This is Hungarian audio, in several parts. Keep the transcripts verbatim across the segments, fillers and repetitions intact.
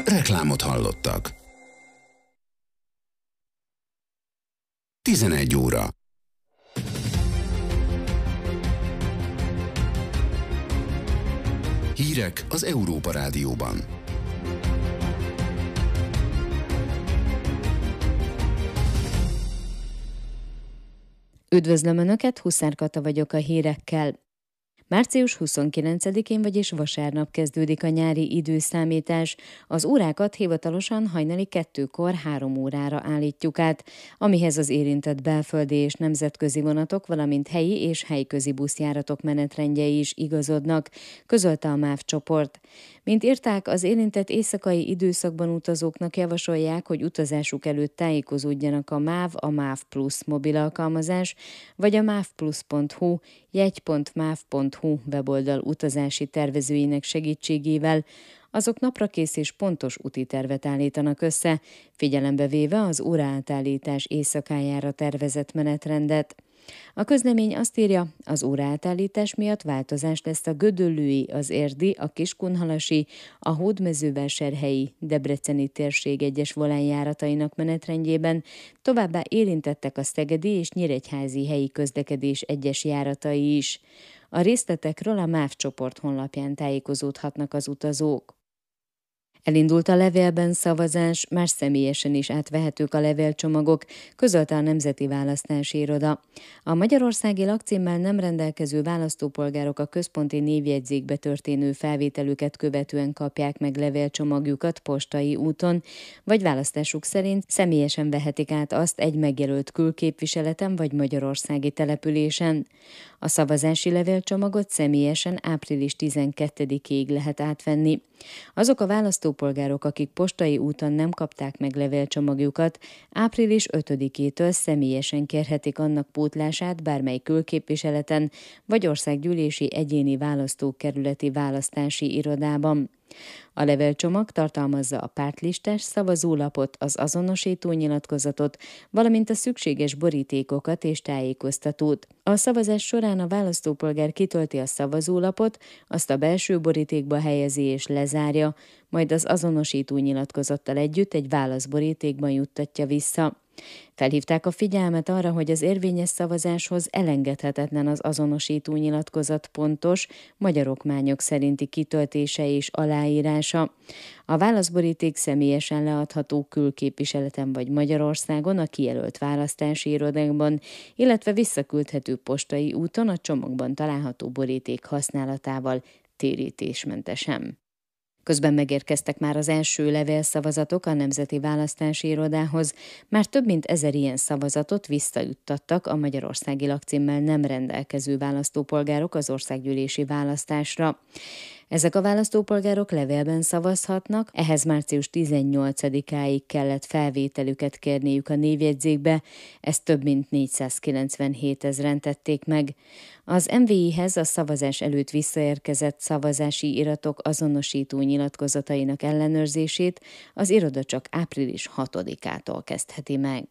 Reklámot hallottak. tizenegy óra. Hírek az Európa Rádióban. Üdvözlöm Önöket, Huszár Kata vagyok a hírekkel. március huszonkilencedikén, vagyis vasárnap kezdődik a nyári időszámítás. Az órákat hivatalosan hajnali kettőkor három órára állítjuk át, amihez az érintett belföldi és nemzetközi vonatok, valamint helyi és helyközi buszjáratok menetrendjei is igazodnak, közölte a MÁV csoport. Mint írták, az érintett éjszakai időszakban utazóknak javasolják, hogy utazásuk előtt tájékozódjanak a MÁV, a MÁV Plus mobil alkalmazás, vagy a mávplus pont hu, jegy pont máv pont hu weboldal utazási tervezőinek segítségével. Azok naprakész és pontos úti tervet állítanak össze, figyelembe véve az óraátállítás éjszakájára tervezett menetrendet. A közlemény azt írja, az óraátállítás miatt változás lesz a gödöllői, az érdi, a kiskunhalasi, a hódmezővásárhelyi, debreceni térség egyes volánjáratainak menetrendjében, továbbá érintettek a szegedi és nyíregyházi helyi közlekedés egyes járatai is. A részletekről a MÁV csoport honlapján tájékozódhatnak az utazók. Elindult a levélben szavazás, már személyesen is átvehetők a levélcsomagok, közölte a Nemzeti Választási Iroda. A magyarországi lakcímmel nem rendelkező választópolgárok a központi névjegyzékbe történő felvételüket követően kapják meg levélcsomagjukat postai úton, vagy választásuk szerint személyesen vehetik át azt egy megjelölt külképviseleten vagy magyarországi településen. A szavazási levélcsomagot személyesen április tizenkettedikéig lehet átvenni. Azok a választópolgárok, akik postai úton nem kapták meg levélcsomagjukat, április ötödikétől személyesen kérhetik annak pótlását bármely külképviseleten vagy országgyűlési egyéni választókerületi választási irodában. A levélcsomag tartalmazza a pártlistás szavazólapot, az azonosító nyilatkozatot, valamint a szükséges borítékokat és tájékoztatót. A szavazás során a választópolgár kitölti a szavazólapot, azt a belső borítékba helyezi és lezárja, majd az azonosító nyilatkozattal együtt egy válaszborítékban juttatja vissza. Felhívták a figyelmet arra, hogy az érvényes szavazáshoz elengedhetetlen az azonosító nyilatkozat pontos, magyar okmányok szerinti kitöltése és aláírása. A válaszboríték személyesen leadható külképviseleten vagy Magyarországon a kijelölt választási irodákban, illetve visszaküldhető postai úton a csomagban található boríték használatával térítésmentesen. Közben megérkeztek már az első levélszavazatok a Nemzeti Választási Irodához, már több mint ezer ilyen szavazatot visszajuttattak a magyarországi lakcímmel nem rendelkező választópolgárok az országgyűlési választásra. Ezek a választópolgárok levélben szavazhatnak, ehhez március tizennyolcadikáig kellett felvételüket kérniük a névjegyzékbe, ezt több mint négyszázkilencvenhétezren tették meg. Az em vé i-hez a szavazás előtt visszaérkezett szavazási iratok azonosító nyilatkozatainak ellenőrzését az iroda csak április hatodikától kezdheti meg.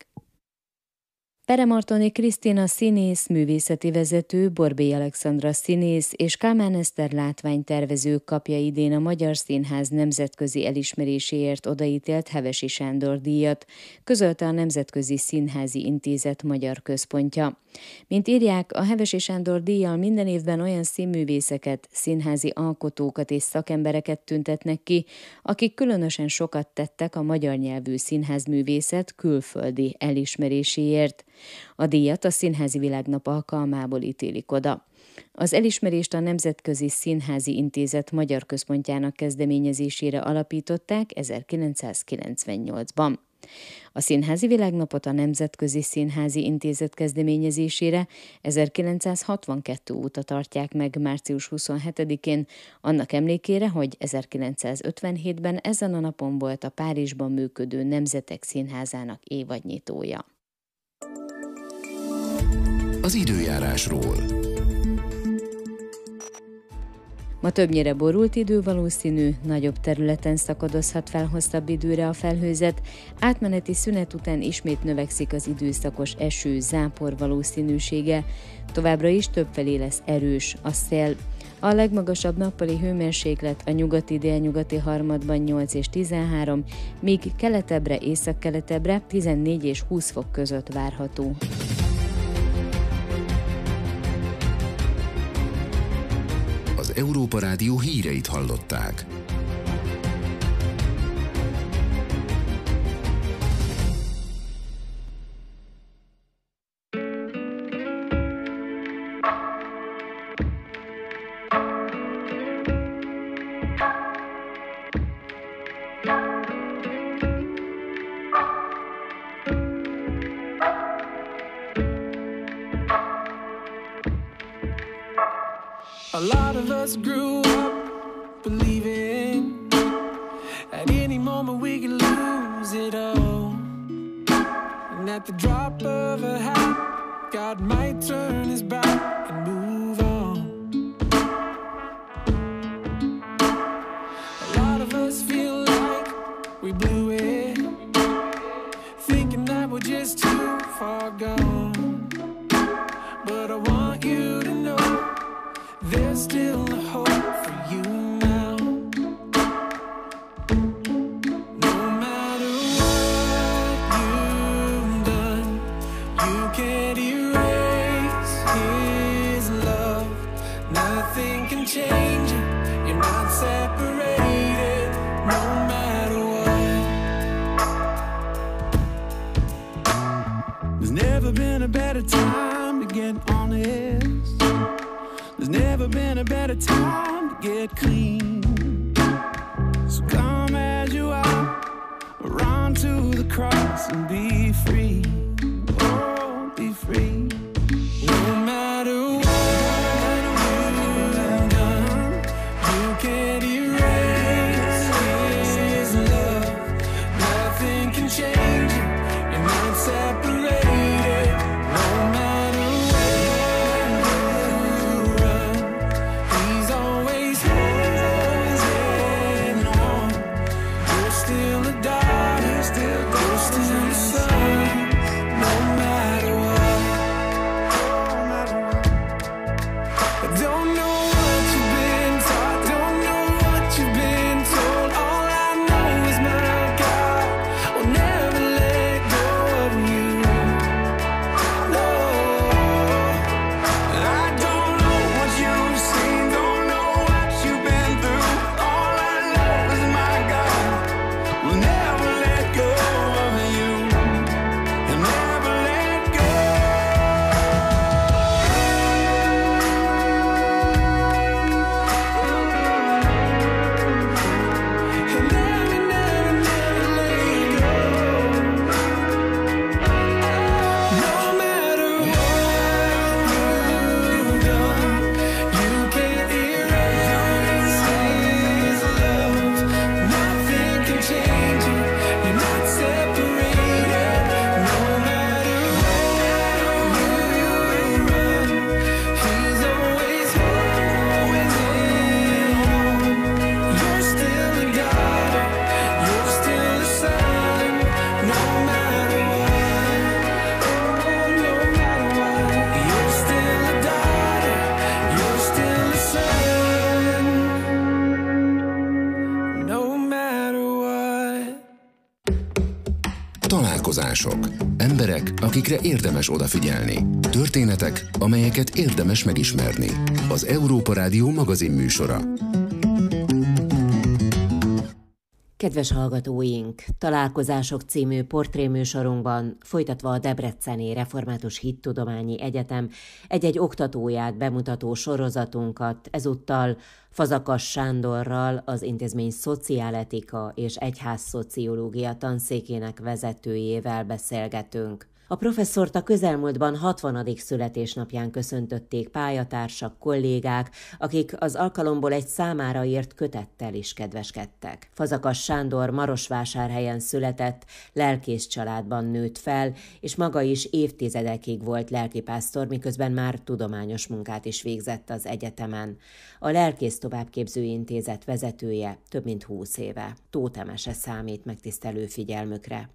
Peremartoni Krisztina színész, művészeti vezető, Borbély Alexandra színész és Kálmán Eszter látványtervező kapja idén a Magyar Színház nemzetközi elismeréséért odaítélt Hevesi Sándor díjat, közölte a Nemzetközi Színházi Intézet magyar központja. Mint írják, a Hevesi Sándor díjjal minden évben olyan színművészeket, színházi alkotókat és szakembereket tüntetnek ki, akik különösen sokat tettek a magyar nyelvű színházművészet külföldi elismeréséért. A díjat a Színházi Világnap alkalmából ítélik oda. Az elismerést a Nemzetközi Színházi Intézet magyar központjának kezdeményezésére alapították ezerkilencszázkilencvennyolcban. A Színházi Világnapot a Nemzetközi Színházi Intézet kezdeményezésére ezerkilencszázhatvankettő óta tartják meg március huszonhetedikén, annak emlékére, hogy ezerkilencszázötvenhétben ezen a napon volt a Párizsban működő Nemzetek Színházának évadnyitója. Az időjárásról. Ma többnyire borult idő valószínű, nagyobb területen szakadozhat fel hosszabb időre a felhőzet, átmeneti szünet után ismét növekszik az időszakos eső, zápor valószínűsége, továbbra is többfelé lesz erős a szél. A legmagasabb nappali hőmérséklet a nyugati-délnyugati harmadban nyolc és tizenhárom, míg keletebbre, északkeletebbre tizennégy és húsz fok között várható. Az Európa Rádió híreit hallották. A lot of us grew up believing at any moment we could lose it all, and at the drop of a hat God might turn his back and move on. A lot of us feel like we blew it, thinking that we're just too far gone, but I want you to know there's still a hope for you now. No matter what you've done, you can't erase his love. Nothing can change it, you're not separated, no matter what. There's never been a better time to get honest. There's never been a better time to get clean. So come as you are, run to the cross and be free. Oh, be free. No matter what you've done, you can't erase his love. Nothing can change it, you're not separated. No matter Találkozások. Emberek, akikre érdemes odafigyelni. Történetek, amelyeket érdemes megismerni. Az Európa Rádió magazin műsora. Kedves hallgatóink! Találkozások című portréműsorunkban, folytatva a Debreceni Református Hittudományi Egyetem egy-egy oktatóját bemutató sorozatunkat, ezúttal Fazakas Sándorral, az intézmény szociáletika és egyházszociológia tanszékének vezetőjével beszélgetünk. A professzort a közelmúltban hatvanadik születésnapján köszöntötték pályatársak, kollégák, akik az alkalomból egy számára írt kötettel is kedveskedtek. Fazakas Sándor Marosvásárhelyen született, lelkész családban nőtt fel, és maga is évtizedekig volt lelkipásztor, miközben már tudományos munkát is végzett az egyetemen. A Lelkész Továbbképző Intézet vezetője több mint húsz éve. Tóth Emese számít megtisztelő figyelmükre.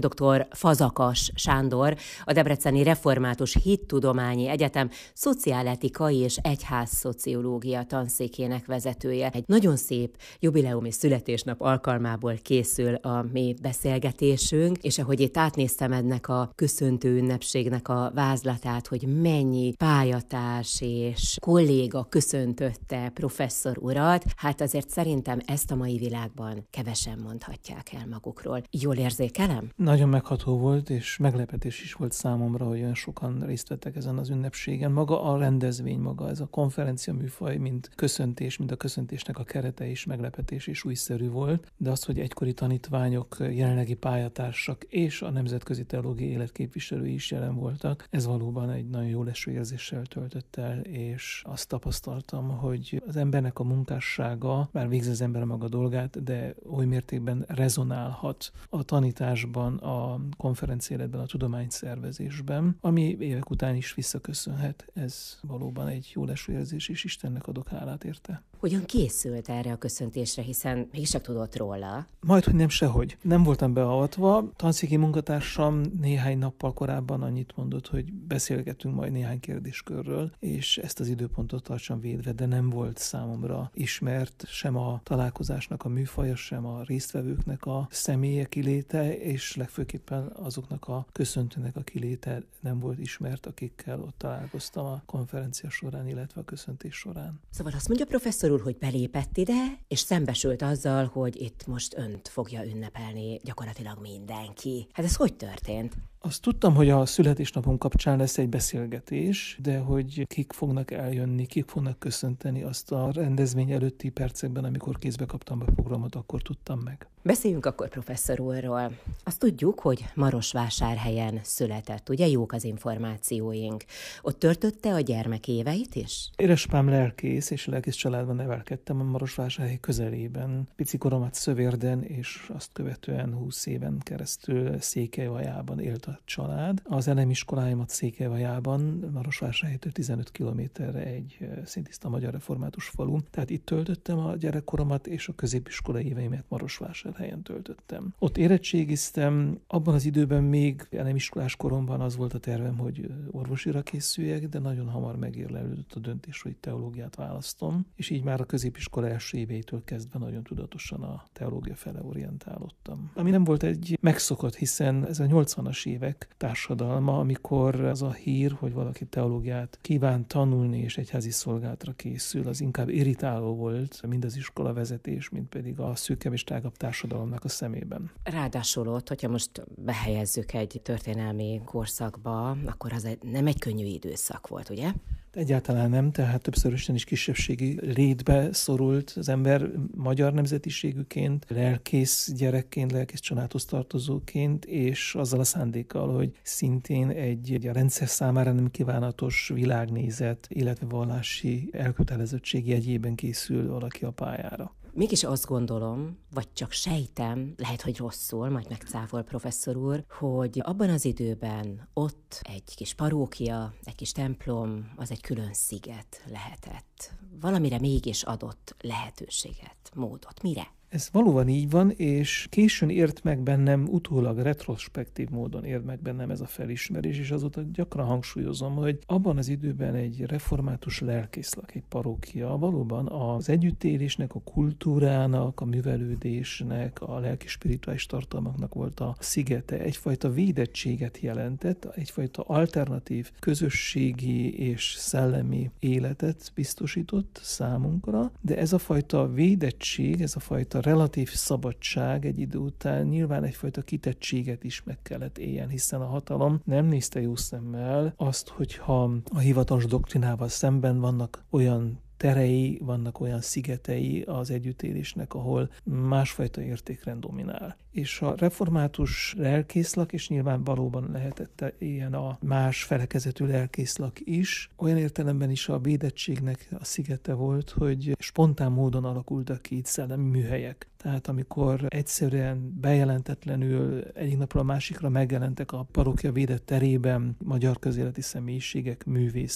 dr. Fazakas Sándor, a Debreceni Református Hittudományi Egyetem szociáletikai és egyházszociológia tanszékének vezetője. Egy nagyon szép jubileumi születésnap alkalmából készül a mi beszélgetésünk, és ahogy itt átnéztem ennek a köszöntő ünnepségnek a vázlatát, hogy mennyi pályatárs és kolléga köszöntötte professzor urat, hát azért szerintem ezt a mai világban kevesen mondhatják el magukról. Jól érzékelem? Nagyon megható volt, és meglepetés is volt számomra, hogy olyan sokan részt vettek ezen az ünnepségen. Maga a rendezvény, maga ez a konferencia műfaj, mint köszöntés, mint a köszöntésnek a kerete is meglepetés és újszerű volt, de az, hogy egykori tanítványok, jelenlegi pályatársak és a nemzetközi teológiai életképviselői is jelen voltak, ez valóban egy nagyon jó leső érzéssel töltött el, és azt tapasztaltam, hogy az embernek a munkássága, bár végzi az ember a maga dolgát, de oly mértékben rezonálhat a tanításban, a konferenciáletben, a tudományszervezésben, ami évek után is visszaköszönhet. Ez valóban egy jó leső érzés, és Istennek adok hálát érte. Hogyan készült erre a köszöntésre, hiszen mégiscsak tudott róla? Majdhogy nem sehogy. Nem voltam beavatva. Tanszéki munkatársam néhány nappal korábban annyit mondott, hogy beszélgetünk majd néhány kérdéskörről, és ezt az időpontot tartsam védve, de nem volt számomra ismert sem a találkozásnak a műfaja, sem a résztvevőknek a személye kiléte, és legfőképpen azoknak a köszöntőnek a kiléte nem volt ismert, akikkel ott találkoztam a konferencia során, illetve a köszöntés során. Szóval azt mondja professzor úr, hogy belépett ide, és szembesült azzal, hogy itt most önt fogja ünnepelni gyakorlatilag mindenki. Hát ez hogy történt? Azt tudtam, hogy a születésnapom kapcsán lesz egy beszélgetés, de hogy kik fognak eljönni, kik fognak köszönteni, azt a rendezvény előtti percekben, amikor kézbe kaptam a programot, akkor tudtam meg. Beszéljünk akkor professzor úrról. Azt tudjuk, hogy Marosvásárhelyen született, ugye jók az információink. Ott töltötte a gyermekéveit is? Édesapám lelkész, és lelkész családban nevelkedtem a Marosvásárhely közelében. Pici koromat Szövérden, és azt követően húsz éven keresztül Székelyvajában élt a család. Az elemiskoláimat Székelyvajában, Marosvásárhelytől tizenöt kilométerre egy szintiszta magyar református falu. Tehát itt töltöttem a gyerekkoromat, és a középiskolai éveimet Marosvásárhelyen töltöttem. Ott érettségiztem, abban az időben még elemiskolás koromban az volt a tervem, hogy orvosira készüljek, de nagyon hamar megérlelődött a döntés, hogy teológiát választom, és így már a középiskola első éveitől kezdve nagyon tudatosan a teológia fele orientálódtam. Ami nem volt egy megszokott, hiszen ez a nyolcvanas évek társadalma, amikor az a hír, hogy valaki teológiát kíván tanulni és egyházi szolgálatra készül, az inkább irritáló volt, mind az iskola vezetés, mind pedig a szűkebb és tágabb társadalomnak a szemében. Ráadásul ott, hogyha most behelyezzük egy történelmi korszakba, akkor az egy, nem egy könnyű időszak volt, ugye? Egyáltalán nem, tehát többszörösen is kisebbségi létbe szorult az ember magyar nemzetiségűként, lelkész gyerekként, lelkész családhoz tartozóként, és azzal a szándékkal, hogy szintén egy, egy a rendszer számára nem kívánatos világnézet, illetve vallási elkötelezettség jegyében készül valaki a pályára. Mégis azt gondolom, vagy csak sejtem, lehet, hogy rosszul, majd megcáfol professzor úr, hogy abban az időben ott egy kis parókia, egy kis templom, az egy külön sziget lehetett. Valamire mégis adott lehetőséget, módot. Mire? Ez valóban így van, és későn ért meg bennem, utólag retrospektív módon ért meg bennem ez a felismerés, és azóta gyakran hangsúlyozom, hogy abban az időben egy református lelkészlak, egy parókia valóban az együttélésnek, a kultúrának, a művelődésnek, a lelki spirituális tartalmaknak volt a szigete, egyfajta védettséget jelentett, egyfajta alternatív közösségi és szellemi életet biztosított számunkra, de ez a fajta védettség, ez a fajta relatív szabadság egy idő után nyilván egyfajta kitettséget is meg kellett éljen, hiszen a hatalom nem nézte jó szemmel azt, hogyha a hivatalos doktrinával szemben vannak olyan terei, vannak olyan szigetei az együttélésnek, ahol másfajta értékrend dominál. És a református lelkészlak, és nyilván valóban lehetett ilyen a más felekezetű lelkészlak is, olyan értelemben is a védettségnek a szigete volt, hogy spontán módon alakultak ki itt szellemi műhelyek. Tehát amikor egyszerűen bejelentetlenül egyik napról a másikra megjelentek a parókia védett terében magyar közéleti személyiségek, művészek,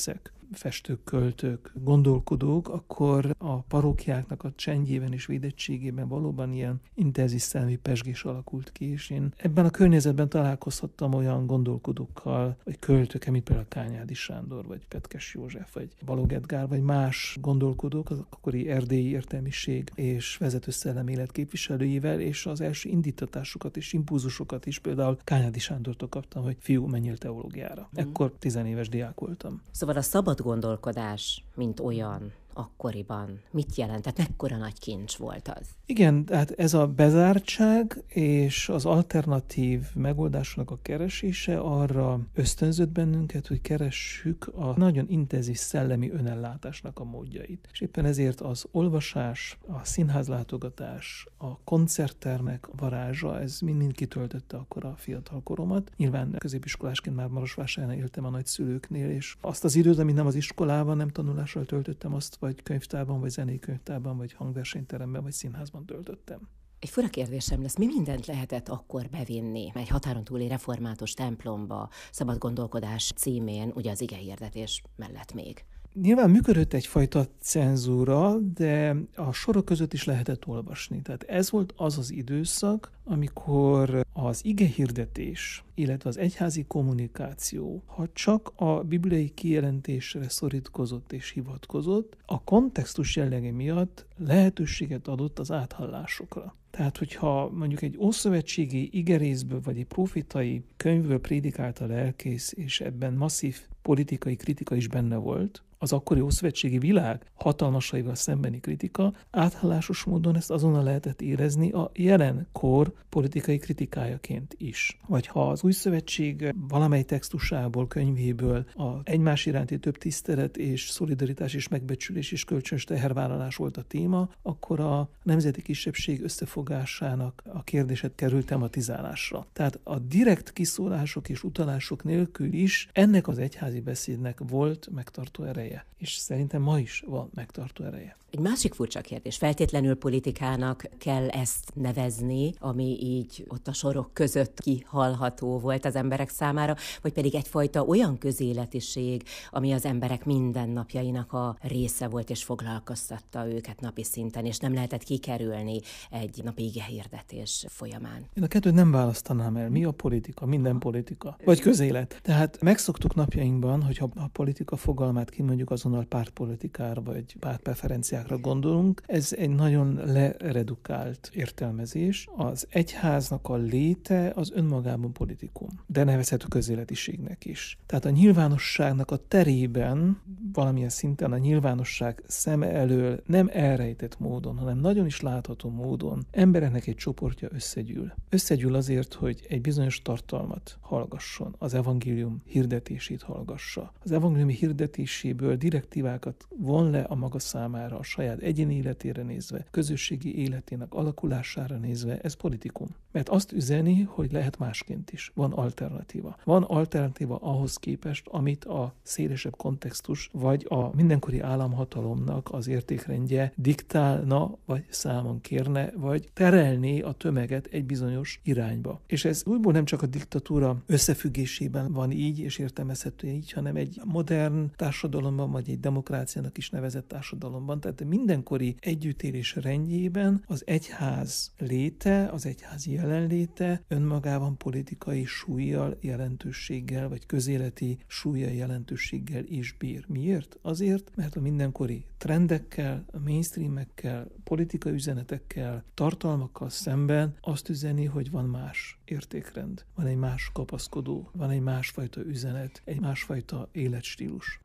festők, költők, gondolkodók, akkor a parókiáknak a csendjében és védettségében valóban ilyen intenzív szellemi pezsgés alakult ki, és én ebben a környezetben találkozhattam olyan gondolkodókkal, vagy költőkkel, mint például Kányádi Sándor, vagy Petkes József, vagy Balogh Edgár, vagy más gondolkodók, az akkori erdélyi értelmiség és vezető szellemélet képviselőivel, és az első indítatásokat és impulzusokat is például Kányádi Sándortól kaptam, hogy fiú, menjél teológiára. Mm. Ekkor tizenéves diák voltam. Szóval a szabad gondolkodás, mint olyan, akkoriban mit jelentett? Mekkora nagy kincs volt az? Igen, tehát ez a bezártság és az alternatív megoldásnak a keresése arra ösztönzött bennünket, hogy keressük a nagyon intenzív szellemi önellátásnak a módjait. És éppen ezért az olvasás, a színházlátogatás, a koncerttermek varázsa, ez mind-mind kitöltötte akkor a fiatal koromat. Nyilván középiskolásként már Marosvásárhelyen éltem a nagyszülőknél, és azt az időt, amit nem az iskolában, nem tanulással töltöttem, azt vagy könyvtárban, vagy zenei könyvtárban, vagy hangversenyteremben, vagy színházban töltöttem. Egy fura kérdésem lesz, mi mindent lehetett akkor bevinni egy határon túli református templomba, szabad gondolkodás címén, ugye az igehirdetés mellett még? Nyilván működött egyfajta cenzúra, de a sorok között is lehetett olvasni. Tehát ez volt az az időszak, amikor az igehirdetés, illetve az egyházi kommunikáció, ha csak a bibliai kijelentésre szorítkozott és hivatkozott, a kontextus jellege miatt lehetőséget adott az áthallásokra. Tehát, hogyha mondjuk egy ószövetségi igerészből vagy egy profitai könyvből prédikált a lelkész, és ebben masszív politikai kritika is benne volt, az akkori ószövetségi világ hatalmasaival szembeni kritika, áthallásos módon ezt azonnal lehetett érezni a jelen kor politikai kritikájaként is. Vagy ha az új szövetség valamely textusából, könyvéből a egymás iránti több tisztelet és szolidaritás és megbecsülés és kölcsönös tehervállalás volt a téma, akkor a nemzeti kisebbség összefogásának a kérdéset került tematizálásra. Tehát a direkt kiszólások és utalások nélkül is ennek az egyházi beszédnek volt megtartó ereje. És szerintem ma is van megtartó ereje. Egy másik furcsa kérdés, feltétlenül politikának kell ezt nevezni, ami így ott a sorok között kihallható volt az emberek számára, vagy pedig egyfajta olyan közéletiség, ami az emberek mindennapjainak a része volt, és foglalkoztatta őket napi szinten, és nem lehetett kikerülni egy napi igehirdetés folyamán. Én a kettőt nem választanám el. Mi a politika? Minden politika. Vagy közélet. Tehát megszoktuk napjainkban, hogyha a politika fogalmát kimondjuk, azonnal pártpolitikára, vagy pártpreferenciára gondolunk. Ez egy nagyon leredukált értelmezés. Az egyháznak a léte az önmagában politikum, de nevezhető közéletiségnek is. Tehát a nyilvánosságnak a terében valamilyen szinten a nyilvánosság szeme elől nem elrejtett módon, hanem nagyon is látható módon embereknek egy csoportja összegyűl. Összegyűl azért, hogy egy bizonyos tartalmat hallgasson, az evangélium hirdetését hallgassa. Az evangélium hirdetéséből direktívákat von le a maga számára, a saját egyéni életére nézve, közösségi életének alakulására nézve, ez politikum. Mert azt üzeni, hogy lehet másként is. Van alternatíva. Van alternatíva ahhoz képest, amit a szélesebb kontextus, vagy a mindenkori államhatalomnak az értékrendje diktálna, vagy számon kérne, vagy terelné a tömeget egy bizonyos irányba. És ez újból nem csak a diktatúra összefüggésében van így, és értelmezhető így, hanem egy modern társadalomban, vagy egy demokráciának is nevezett társadalomban. Tehát mindenkori együttélés rendjében az egyház léte, az egyház jelenléte önmagában politikai súllyal, jelentőséggel, vagy közéleti súllyal, jelentőséggel is bír. Miért? Azért, mert a mindenkori trendekkel, a mainstreamekkel, politikai üzenetekkel, tartalmakkal szemben azt üzeni, hogy van más értékrend, van egy más kapaszkodó, van egy másfajta üzenet, egy másfajta életstílus.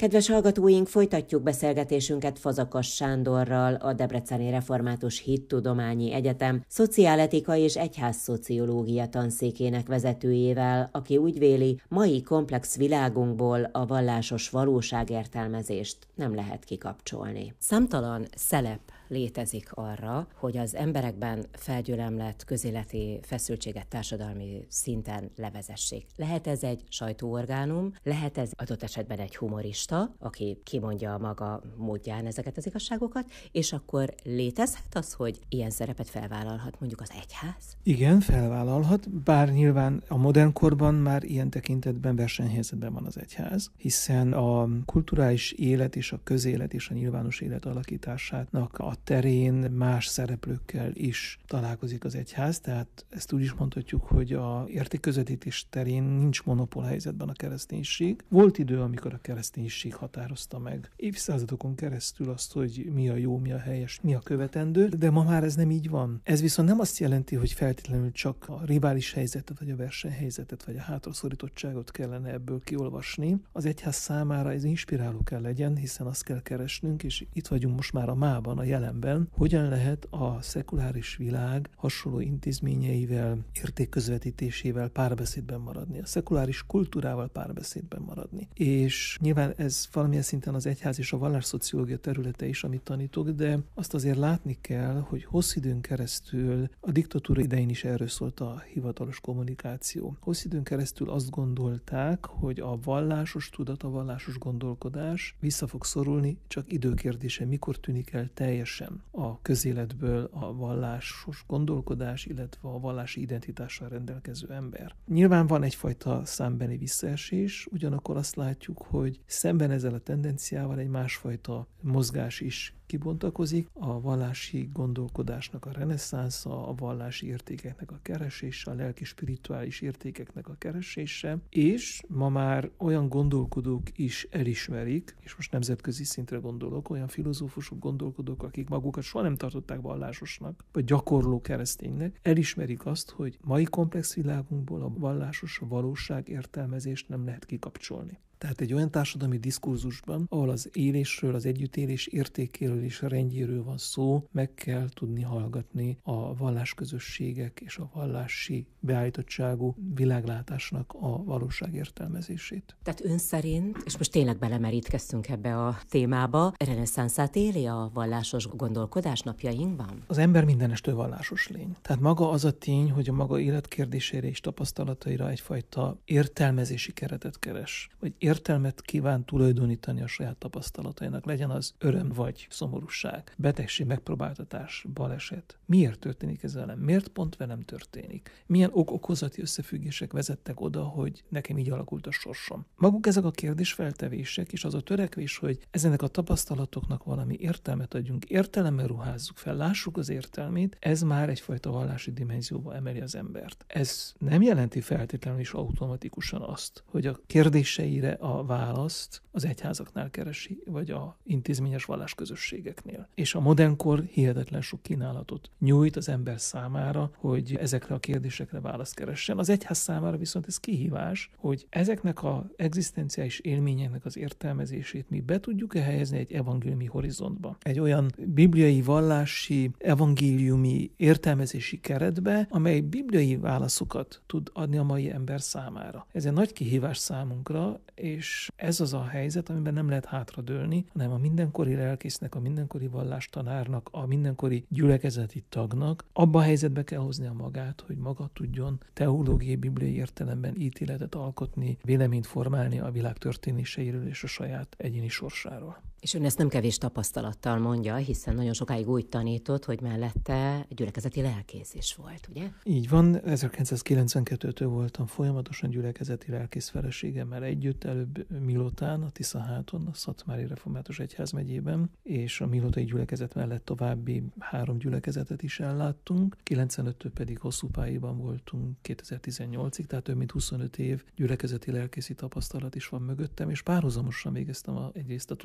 Kedves hallgatóink, folytatjuk beszélgetésünket Fazakas Sándorral, a Debreceni Református Hittudományi Egyetem szociáletika és egyházszociológia tanszékének vezetőjével, aki úgy véli, mai komplex világunkból a vallásos valóságértelmezést nem lehet kikapcsolni. Számtalan szelep létezik arra, hogy az emberekben felgyülemlett közéleti feszültséget társadalmi szinten levezessék. Lehet ez egy sajtóorgánum, lehet ez adott esetben egy humorista, aki kimondja a maga módján ezeket az igazságokat, és akkor létezhet az, hogy ilyen szerepet felvállalhat mondjuk az egyház? Igen, felvállalhat, bár nyilván a modern korban már ilyen tekintetben versenyhelyzetben van az egyház, hiszen a kulturális élet és a közélet és a nyilvános élet alakításának a terén más szereplőkkel is találkozik az egyház, tehát ezt úgy is mondhatjuk, hogy a értékközvetítés terén nincs monopól helyzetben a kereszténység. Volt idő, amikor a kereszténység határozta meg évszázadokon keresztül azt, hogy mi a jó, mi a helyes, mi a követendő, de ma már ez nem így van. Ez viszont nem azt jelenti, hogy feltétlenül csak a rivális helyzetet, vagy a versenyhelyzetet, vagy a hátraszorítottságot kellene ebből kiolvasni. Az egyház számára ez inspiráló kell legyen, hiszen azt kell keresnünk, és itt vagyunk most már a mában, a jelenben, hogyan lehet a szekuláris világ hasonló intézményeivel, értékközvetítésével párbeszédben maradni, a szekuláris kultúrával párbeszédben maradni. És nyilván ez valamilyen szinten az egyház és a vallásszociológia területe is, amit tanítok, de azt azért látni kell, hogy hosszú időn keresztül, a diktatúra idején is erről szólt a hivatalos kommunikáció. Hosszú időn keresztül azt gondolták, hogy a vallásos tudat, a vallásos gondolkodás vissza fog szorulni, csak időkérdése, mikor tűnik el teljesen a közéletből a vallásos gondolkodás, illetve a vallási identitással rendelkező ember. Nyilván van egyfajta számbeni visszaesés, ugyanakkor azt látjuk, hogy szemben ezzel a tendenciával egy másfajta mozgás is kibontakozik, a vallási gondolkodásnak a reneszánsza, a vallási értékeknek a keresése, a lelki-spirituális értékeknek a keresése, és ma már olyan gondolkodók is elismerik, és most nemzetközi szintre gondolok, olyan filozófusok, gondolkodók, akik magukat soha nem tartották vallásosnak, vagy gyakorló kereszténynek, elismerik azt, hogy mai komplex világunkból a vallásos, a valóság értelmezést nem lehet kikapcsolni. Tehát egy olyan társadalmi diskurzusban, ahol az élésről, az együttélés értékéről és rendjéről van szó, meg kell tudni hallgatni a vallásközösségek és a vallási beállítottságú világlátásnak a valóság értelmezését. Tehát ön szerint, és most tényleg belemerítkeztünk ebbe a témába, reneszánszát éli a vallásos gondolkodás napjainkban? Az ember mindenestől vallásos lény. Tehát maga az a tény, hogy a maga életkérdésére és tapasztalataira egyfajta értelmezési keretet keres, vagy értelmet kíván tulajdonítani a saját tapasztalatainak, legyen az öröm vagy szomorúság, betegség, megpróbáltatás, baleset. Miért történik ez velem? Miért pont velem történik? Milyen ok-okozati összefüggések vezettek oda, hogy nekem így alakult a sorsom? Maguk ezek a kérdésfeltevések, és az a törekvés, hogy ezenek a tapasztalatoknak valami értelmet adjunk, értelemmel ruházzuk fel, lássuk az értelmét, ez már egyfajta vallási dimenzióba emeli az embert. Ez nem jelenti feltétlenül is automatikusan azt, hogy a kérdéseire a választ az egyházaknál keresi, vagy a intézményes vallásközösségeknél. És a modern kor hihetetlen sok kínálatot nyújt az ember számára, hogy ezekre a kérdésekre választ keressen. Az egyház számára viszont ez kihívás, hogy ezeknek az egzisztenciális élményeknek az értelmezését mi be tudjuk-e helyezni egy evangéliumi horizontba. Egy olyan bibliai, vallási, evangéliumi értelmezési keretbe, amely bibliai válaszokat tud adni a mai ember számára. Ez egy nagy kihívás számunkra, és ez az a helyzet, amiben nem lehet hátradőlni, hanem a mindenkori lelkésznek, a mindenkori vallástanárnak, a mindenkori gyülekezeti tagnak abba a helyzetbe kell hoznia magát, hogy maga tudjon teológiai, bibliai értelemben ítéletet alkotni, véleményt formálni a világ történéseiről és a saját egyéni sorsáról. És ön ezt nem kevés tapasztalattal mondja, hiszen nagyon sokáig úgy tanított, hogy mellette gyülekezeti lelkész is volt, ugye? Így van, ezerkilencszázkilencvenkettőtől voltam folyamatosan gyülekezeti lelkész feleségemmel együtt, előbb Milotán, a Tiszaháton, a Szatmári Református Egyházmegyében, és a milotai gyülekezet mellett további három gyülekezetet is elláttunk, kilencvenöttől pedig Hosszúpályiban voltunk kétezer-tizennyolcig, tehát több mint huszonöt év gyülekezeti lelkészi tapasztalat is van mögöttem, és párhuzamosan végeztem a, egyrészt a tudományos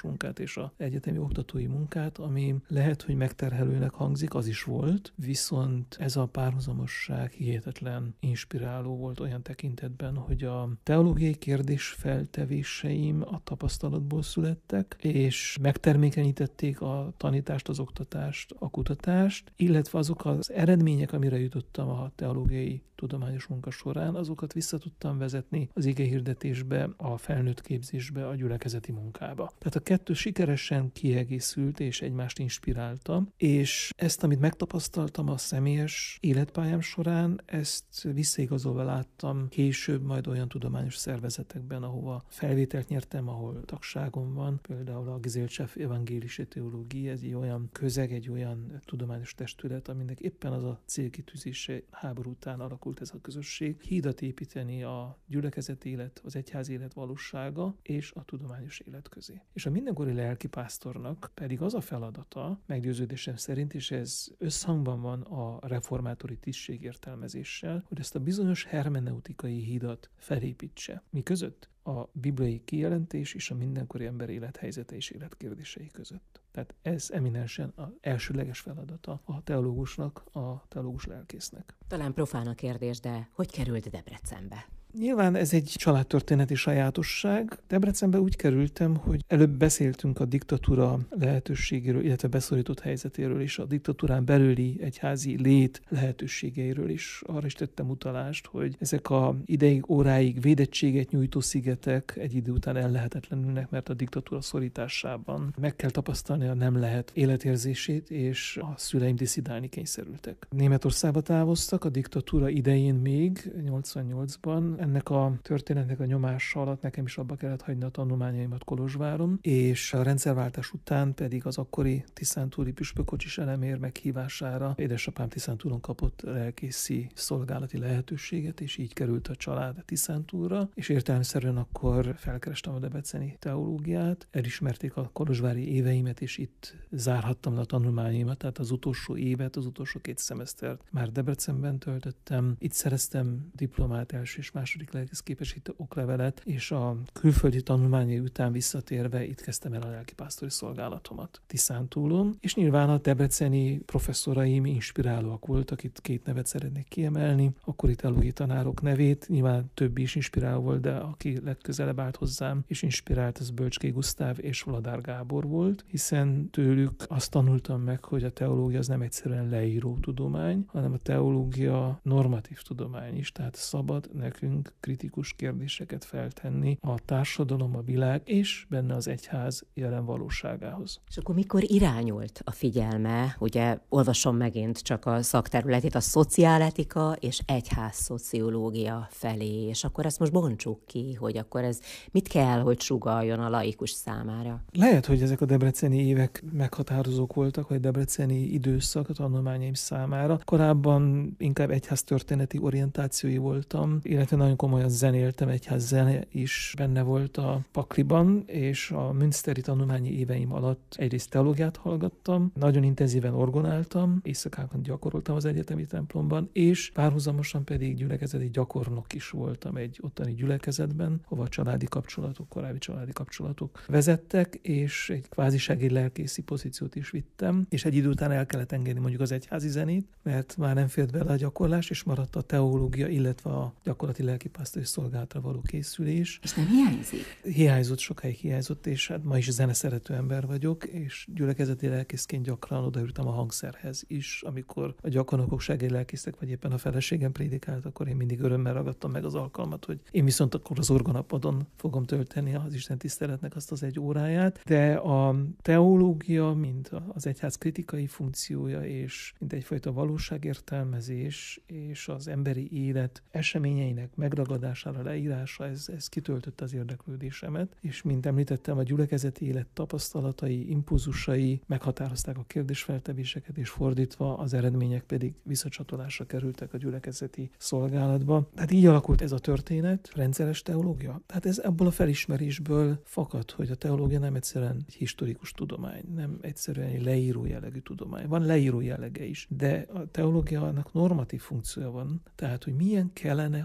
munkát és az egyetemi oktatói munkát, ami lehet, hogy megterhelőnek hangzik, az is volt, viszont ez a párhuzamosság hihetetlen inspiráló volt olyan tekintetben, hogy a teológiai kérdésfeltevéseim a tapasztalatból születtek, és megtermékenyítették a tanítást, az oktatást, a kutatást, illetve azok az eredmények, amire jutottam a teológiai tudományos munka során, azokat vissza tudtam vezetni az igehirdetésbe, a felnőtt képzésbe, a gyülekezeti munkába. Tehát a kettő sikeresen kiegészült és egymást inspirálta, és ezt, amit megtapasztaltam a személyes életpályám során, ezt visszaigazolva láttam később majd olyan tudományos szervezetekben, ahova felvételt nyertem, ahol tagságom van, például a Gesellschaft Evangelische Theologie, ez egy olyan közeg, egy olyan tudományos testület, aminek éppen az a célkitűzése háború után alakult ez a közösség, hídat építeni a gyülekezeti élet, az egyházi élet valósága és a tudományos élet közé. És a mindenkori lelkipásztornak pedig az a feladata, meggyőződésem szerint, és ez összhangban van a reformátori tisztség értelmezéssel, hogy ezt a bizonyos hermeneutikai hídat felépítse. Mi között? A bibliai kijelentés és a mindenkori ember élethelyzete és életkérdései között. Tehát ez eminensen az elsődleges feladata a teológusnak, a teológus lelkésznek. Talán profán a kérdés, de hogy került Debrecenbe? Nyilván ez egy családtörténeti sajátosság. Debrecenbe úgy kerültem, hogy előbb beszéltünk a diktatúra lehetőségéről, illetve beszorított helyzetéről és a diktatúrán belüli egyházi lét lehetőségeiről is. Arra is tettem utalást, hogy ezek a ideig, óráig védettséget nyújtó szigetek egy idő után ellehetetlenülnek, mert a diktatúra szorításában meg kell tapasztalni a nem lehet életérzését, és a szüleim diszidálni kényszerültek. Németországba távoztak a diktatúra idején még, nyolcvannyolcban, ennek a történetnek a nyomása alatt nekem is abba kellett hagyni a tanulmányaimat Kolozsváron, és a rendszerváltás után pedig az akkori tiszántúli püspök Kocsis Elemér meghívására édesapám Tiszántúlon kapott lelkészi szolgálati lehetőséget, és így került a család Tiszántúlra, és értelemszerűen akkor felkerestem a debreceni teológiát, elismerték a kolozsvári éveimet, és itt zárhattam le a tanulmányaimat, tehát az utolsó évet, az utolsó két szemesztert már Debrecenben töltöttem. Itt szereztem diplomát, első és második lelkészképesítő oklevelet, és a külföldi tanulmányai után visszatérve itt kezdtem el a lelkipásztori szolgálatomat Tiszántúlon, és nyilván a debreceni professzoraim inspirálóak voltak, itt két nevet szeretnék kiemelni, akkori teológiai tanárok nevét, nyilván többi is inspiráló volt, de aki legközelebb állt hozzám, és inspirált, az Bölcskei Gusztáv és Vladár Gábor volt, hiszen tőlük azt tanultam meg, hogy a teológia az nem egyszerűen leíró tudomány, hanem a teológia normatív tudomány is, tehát szabad nekünk kritikus kérdéseket feltenni a társadalom, a világ és benne az egyház jelen valóságához. És akkor mikor irányult a figyelme, ugye olvasom megint csak a szakterületét, a szociáletika és egyház szociológia felé, és akkor ezt most bontsuk ki, hogy akkor ez mit kell, hogy sugalljon a laikus számára? Lehet, hogy ezek a debreceni évek meghatározók voltak, vagy debreceni időszak a tanulmányaim számára. Korábban inkább egyháztörténeti orientációi voltam, illetve nagyon komolyan zenéltem, egyház zene is benne volt a pakliban, és a münsteri tanulmányi éveim alatt egyrészt teológiát hallgattam, nagyon intenzíven orgonáltam, éjszakákon gyakoroltam az egyetemi templomban, és párhuzamosan pedig gyülekezeti gyakornok is voltam egy ottani gyülekezetben, hova családi kapcsolatok, korábbi családi kapcsolatok vezettek, és egy kvázisági lelkészi pozíciót is vittem, és egy idő után el kellett engedni mondjuk az egyházi zenét, mert már nem fért bele a gyakorlás, és maradt a teológia, illetve a gyakorlati lelkipásztori szolgálatra való készülés. És nem hiányzik? Hiányzott, sokáig hiányzott, és hát ma is zeneszerető ember vagyok, és gyülekezeti lelkészként gyakran odaültem a hangszerhez is, amikor a gyakornokok segély lelkészek, vagy éppen a feleségem prédikált, akkor én mindig örömmel ragadtam meg az alkalmat, hogy én viszont akkor az orgonapadon fogom tölteni az Isten tiszteletnek azt az egy óráját, de a teológia, mint az egyház kritikai funkciója, és mint egyfajta valóságértelmezés, és az emberi élet eseményeinek megragadására, leírása, ez, ez kitöltött az érdeklődésemet, és mint említettem, a gyülekezeti élet tapasztalatai, impulzusai meghatározták a kérdésfeltevéseket, és fordítva az eredmények pedig visszacsatolásra kerültek a gyülekezeti szolgálatba. Tehát így alakult ez a történet, rendszeres teológia. Tehát ez ebből a felismerésből fakad, hogy a teológia nem egyszerűen egy historikus tudomány, nem egyszerűen egy leíró jellegű tudomány. Van leíró jellege is, de a teológiának normatív funkciója van, tehát hogy milyen kellene, hogy legyen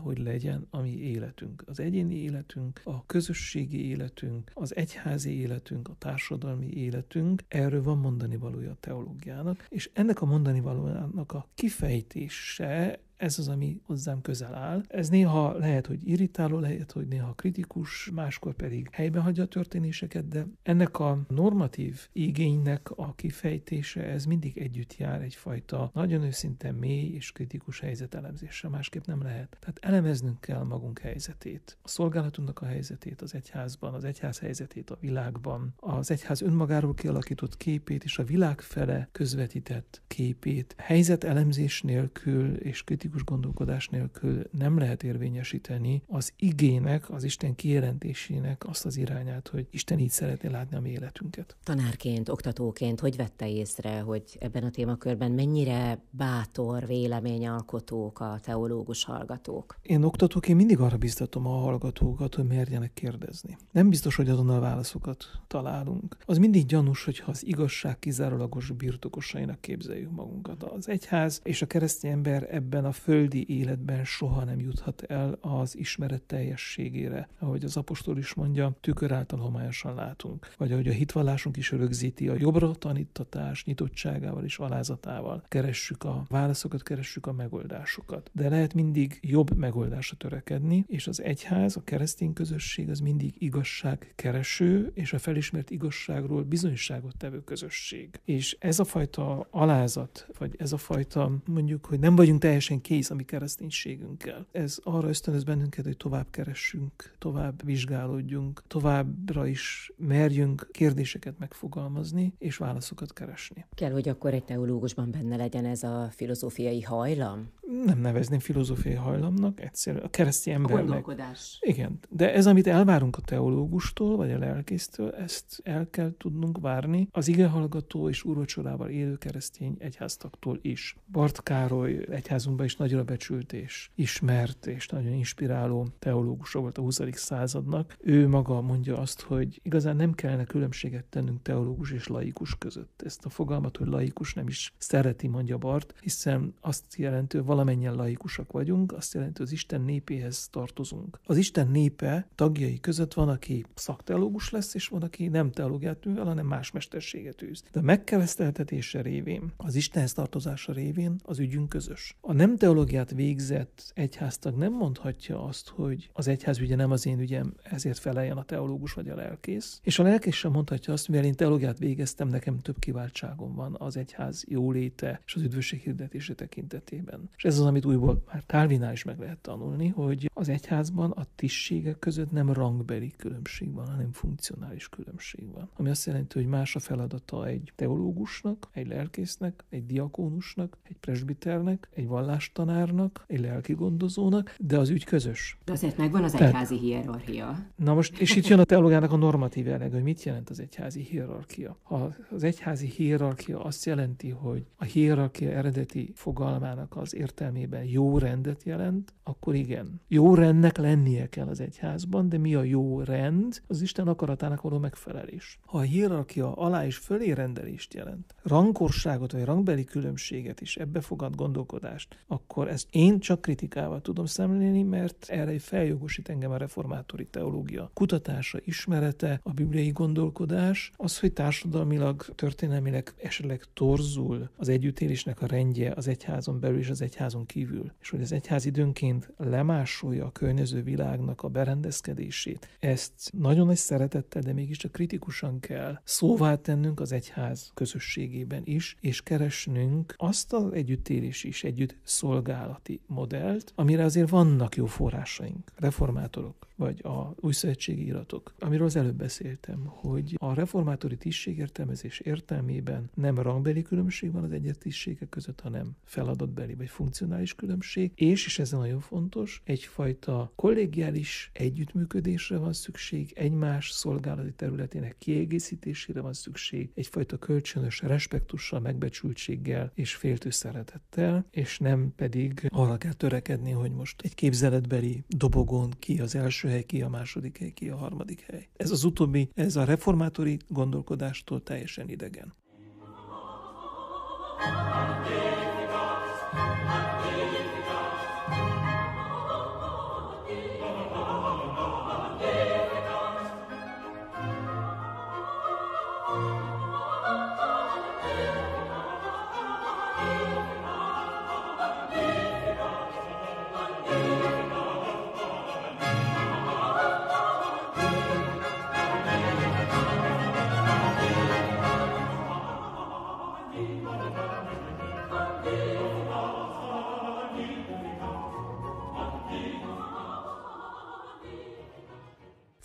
legyen a mi életünk. Az egyéni életünk, a közösségi életünk, az egyházi életünk, a társadalmi életünk, erről van mondani valója a teológiának, és ennek a mondani valójának a kifejtése, ez az, ami hozzám közel áll. Ez néha lehet, hogy irritáló, lehet, hogy néha kritikus, máskor pedig helyben hagyja a történéseket, de ennek a normatív igénynek a kifejtése, ez mindig együtt jár egyfajta nagyon őszinte mély és kritikus helyzetelemzéssel, másképp nem lehet. Tehát elemeznünk kell magunk helyzetét, a szolgálatunknak a helyzetét az egyházban, az egyház helyzetét a világban, az egyház önmagáról kialakított képét és a világ fele közvetített képét helyzetelemzés nélkül és kritikus gondolkodás nélkül nem lehet érvényesíteni az igének, az Isten kijelentésének azt az irányát, hogy Isten így szeretné látni a mi életünket. Tanárként, oktatóként hogy vette észre, hogy ebben a témakörben mennyire bátor véleményalkotók a teológus hallgatók? Én oktatóként mindig arra biztatom a hallgatókat, hogy merjenek kérdezni. Nem biztos, hogy azonnal válaszokat találunk. Az mindig gyanús, hogyha az igazság kizárólagos birtokosainak képzeljük magunkat. Az egyház és a keresztény ember ebben a földi életben soha nem juthat el az ismeret teljességére. Ahogy az apostol is mondja, tükör által homályosan látunk. Vagy ahogy a hitvallásunk is rögzíti, a jobbra tanítatás nyitottságával és alázatával keressük a válaszokat, keressük a megoldásokat. De lehet mindig jobb megoldásra törekedni, és az egyház, a keresztény közösség az mindig igazságkereső, és a felismert igazságról bizonyságot tevő közösség. És ez a fajta alázat, vagy ez a fajta, mondjuk, hogy nem vagyunk teljesen kész a mi kereszténységünkkel. Ez arra ösztönöz bennünket, hogy tovább keressünk, tovább vizsgálódjunk, továbbra is merjünk kérdéseket megfogalmazni, és válaszokat keresni. Kell, hogy akkor egy teológusban benne legyen ez a filozófiai hajlam? Nem nevezném filozófiai hajlamnak, egyszerűen a keresztény embernek. A gondolkodás. Igen, de ez, amit elvárunk a teológustól, vagy a lelkésztől, ezt el kell tudnunk várni az igehallgató és úrvacsorával élő keresztény egyháztaktól is. Barth Károly egyházunkban is nagyra becsült és ismert és nagyon inspiráló teológusa volt a huszadik századnak. Ő maga mondja azt, hogy igazán nem kellene különbséget tennünk teológus és laikus között. Ezt a fogalmat, hogy laikus nem is szereti, mondja Barth, hiszen azt jelenti, hogy valamennyien laikusak vagyunk, azt jelenti, hogy az Isten népéhez tartozunk. Az Isten népe tagjai között van, aki szakteológus lesz, és van, aki nem teológiát művel, hanem más mesterséget űz. De a megkereszteltetése révén, az Istenhez tartozása révén az ügyünk közös. A nem teológiát végzett egyháztag nem mondhatja azt, hogy az egyház ügye nem az én ügyem, ezért feleljen a teológus vagy a lelkész. És a lelkész sem mondhatja azt, mivel én teológiát végeztem, nekem több kiváltságom van az egyház jóléte és az üdvösség hirdetése tekintetében. És ez az, amit újból már Calvinnál is meg lehet tanulni, hogy az egyházban a tisztségek között nem rangbeli különbség van, hanem funkcionális különbség van. Ami azt jelenti, hogy más a feladata egy teológusnak, egy lelkésznek, egy diakónusnak, egy presbiternek, egy vallástanárnak, egy lelkigondozónak, de az ügy közös. De azért megvan az Tehát, egyházi hierarchia. Na most, és itt jön a teológiának a normatív jelleg, hogy mit jelent az egyházi hierarchia. Ha az egyházi hierarchia azt jelenti, hogy a hierarchia eredeti fogalmának az értelmében jó rendet jelent, akkor igen. Jó rendnek lennie kell az egyházban, de mi a jó rend? Az Isten akaratának való megfelelés. Ha a hierarchia alá és fölé rendelést jelent, rangkorságot vagy rangbeli különbséget is, ebbe fogad gondolkodást, akkor ezt én csak kritikával tudom szemlélni, mert erre feljogosít engem a reformátori teológia kutatása, ismerete, a bibliai gondolkodás, az, hogy társadalmilag, történelmileg esetleg torzul az együttélésnek a rendje az egyházon belül és az egyházon kívül, és hogy az egyház időnként lemásolja a környező világnak a berendezkedését. Ezt nagyon nagy szeretettel, de mégiscsak kritikusan kell szóvá tennünk az egyház közösségében is, és keresnünk azt az együttélési és együtt szolgálati modellt, amire azért vannak jó forrásaink, reformátorok, vagy a újszövetségi iratok, amiről az előbb beszéltem, hogy a reformátori tisztségértelmezés értelmében nem rangbeli különbség van az egyes tisztségek között, hanem feladatbeli vagy funkcionális különbség, és, és ez nagyon fontos, egyfajta kollégiális együttműködésre van szükség, egymás szolgálati területének kiegészítésére van szükség, egyfajta kölcsönös respektussal, megbecsültséggel és féltő szeretettel, és nem pedig arra kell törekedni, hogy most egy képzeletbeli dobogon ki az első hely, ki a második hely, ki a harmadik hely. Ez az utóbbi, ez a reformátori gondolkodástól teljesen idegen.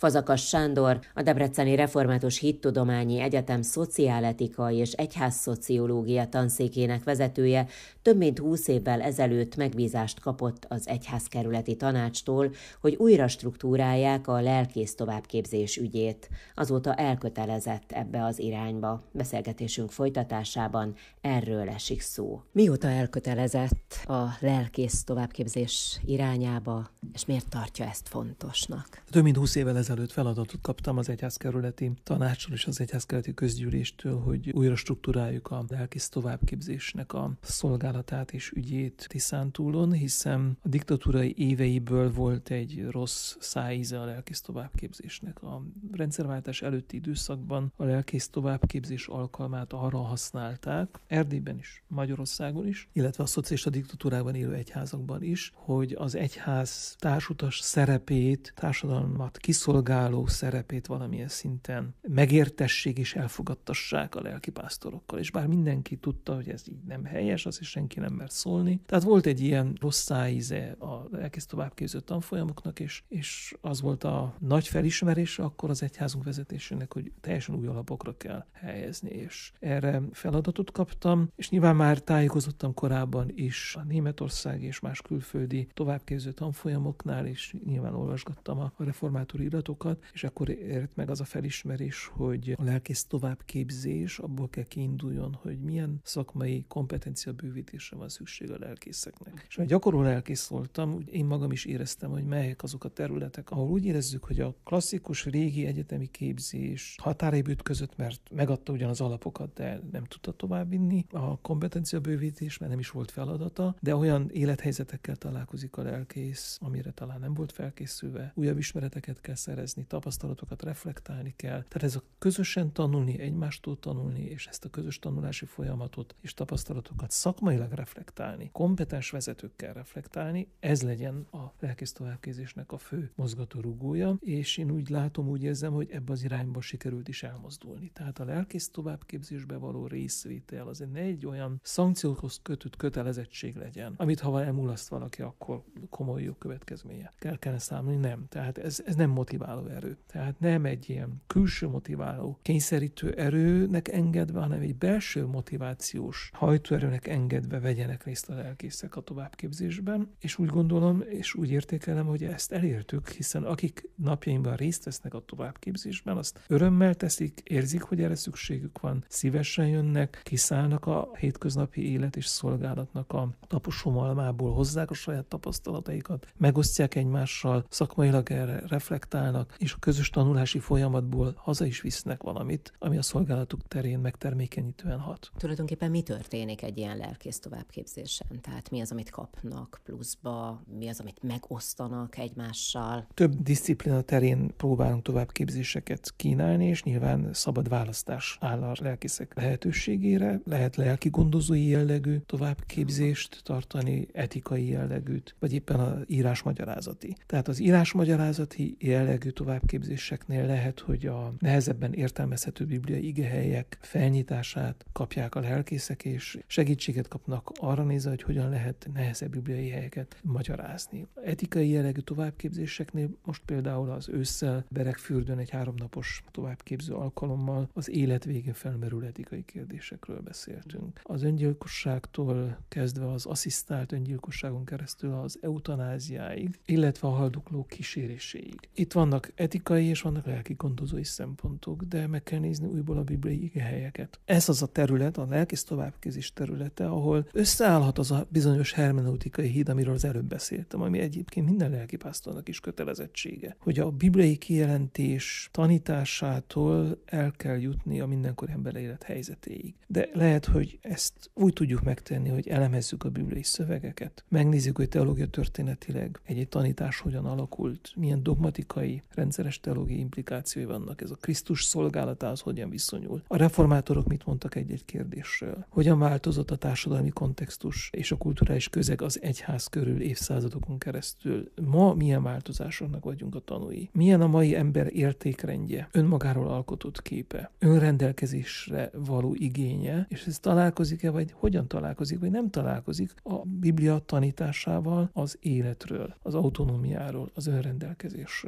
Fazakas Sándor, a Debreceni Református Hittudományi Egyetem szociáletikai és egyházszociológia tanszékének vezetője több mint húsz évvel ezelőtt megbízást kapott az egyházkerületi tanácstól, hogy újra struktúrálják a lelkész továbbképzés ügyét. Azóta elkötelezett ebbe az irányba. Beszélgetésünk folytatásában erről esik szó. Mióta elkötelezett a lelkész továbbképzés irányába, és miért tartja ezt fontosnak? Több mint húsz évvel ezelőtt feladatot kaptam az egyházkerületi tanácstól és az egyházkerületi közgyűléstől, hogy újra struktúráljuk a lelkész továbbképzésnek a szolgálatát és ügyét Tiszántúlon, hiszen a diktatúrai éveiből volt egy rossz szájíze a lelkész továbbképzésnek. A rendszerváltás előtti időszakban a lelkész továbbképzés alkalmát arra használták, Erdélyben is, Magyarországon is, illetve a szocialista diktatúrában élő egyházakban is, hogy az egyház társutas szerepét, társadalmat kiszolgáló szerepét valamilyen szinten megértessék és elfogadtassák a lelkipásztorokkal. És bár mindenki tudta, hogy ez így nem helyes, az is senki nem mer szólni. Tehát volt egy ilyen rossz szájíze a lelkész továbbképző tanfolyamoknak, és, és az volt a nagy felismerése akkor az egyházunk vezetésének, hogy teljesen új alapokra kell helyezni, és erre feladatot kaptam, és nyilván már tájékozottam korábban is a németországi és más külföldi továbbképző tanfolyamoknál, és nyilván olvasgattam a reformátori iratokat, és akkor ért meg az a felismerés, hogy a lelkész továbbképzés abból kell kiinduljon, hogy milyen szakmai kompetencia bővítésre van szükség a lelkészeknek. És ha gyakorló lelkész voltam, úgy én magam is éreztem, hogy melyek azok a területek, ahol úgy érezzük, hogy a klasszikus régi egyetemi képzés határaib ütközött, mert megadta ugyan az alapokat, de nem tudta továbbvinni a kompetencia bővítés, mert nem is volt feladata, de olyan élethelyzetekkel találkozik a lelkész, amire talán nem volt felkészülve, újabb ismereteket kell szerezni, tapasztalatokat reflektálni kell. Tehát ez a közösen tanulni, egymástól tanulni, és ezt a közös tanulási folyamatot és tapasztalatokat szakmailag reflektálni, kompetens vezetőkkel reflektálni, ez legyen a lelkész továbbképzésnek a fő mozgatórugója, és én úgy látom, úgy érzem, hogy ebbe az irányba sikerült is elmozdulni. Tehát a lelkész továbbképzésbe való részvétel azért ne egy olyan szankciókhoz kötött kötelezettség legyen, amit ha elmulaszt valaki, akkor komoly jogkövetkezménye kell kellene számolni, nem. Tehát ez, ez nem motiváló erő. Tehát nem egy ilyen külső motiváló, kényszerítő erőnek engedve, hanem egy belső motivációs hajtóerőnek engedve vegyenek részt a lelkészek a továbbképzésben, és úgy gondolom, és úgy értékelem, hogy ezt elértük, hiszen akik napjainkban részt vesznek a továbbképzésben, azt örömmel teszik, érzik, hogy erre szükségük van, szívesen jönnek, kiszállnak a hétköznapi élet és szolgálatnak a taposomalmából, hozzák a saját tapasztalataikat, megosztják egymással, szakmailag erre reflektálnak, és a közös tanulási folyamatból haza is visznek valamit, ami a szolgálatuk terén megtermékenyítően hat. Tulajdonképpen mi történik egy ilyen lelkész továbbképzésen? Tehát mi az, amit kapnak pluszba, mi az, amit megosztanak egymással? Több diszciplina terén próbálunk továbbképzéseket kínálni, és nyilván szabad választás áll a lelkészek lehetőségére. Lehet lelki gondozói jellegű továbbképzést tartani, etikai jellegűt, vagy éppen az írásmagyarázati. Tehát az írásmagyarázati jellegű továbbképzéseknél lehet, hogy a nehezebben értelmezhető bibliai igehelyek felnyitását kapják a lelkészek, és segítséget kapnak arra nézve, hogy hogyan lehet nehezebb bibliai helyeket magyarázni. Etikai jellegű továbbképzéseknél most például az ősszel Beregfürdőn egy háromnapos továbbképző alkalommal az élet végén felmerülő etikai kérdésekről beszéltünk. Az öngyilkosságtól kezdve az asszisztált öngyilkosságon keresztül az eutanáziáig, illetve a haldoklók kíséréséig. Itt vannak etikai és vannak lelki gondozói szempontok, de meg kell nézni újból a bibliai igehelyeket. Ez az a terület, a lelkész továbbképzés területe, ahol összeállhat az a bizonyos hermeneutikai híd, amiről az előbb beszéltem, ami egyébként minden lelkipásztornak is kötelezettsége, hogy a bibliai kijelentés tanításától el kell jutni a mindenkori ember élet helyzetéig. De lehet, hogy ezt úgy tudjuk megtenni, hogy elemezzük a bibliai szövegeket, megnézzük, hogy teológia történetileg egy-egy tanítás hogyan alakult, milyen dogmatikai, rendszeres teológiai implikációi vannak, ez a Krisztus szolgálatához hogyan viszonyul. A reformátorok mit mondtak egy-egy kérdésről? Hogyan változott a társadalmi kontextus és a kulturális közeg az egyház körül évszázadokon keresztül? Ma milyen változásoknak vagyunk a tanúi? Milyen a mai ember értékrendje, önmagáról alkotott képe, önrendelkezésre való igénye, és ez találkozik-e, vagy hogyan találkozik, vagy nem találkozik a Biblia tanításával az életről, az autonómiáról, az önrendelkezésről? Mire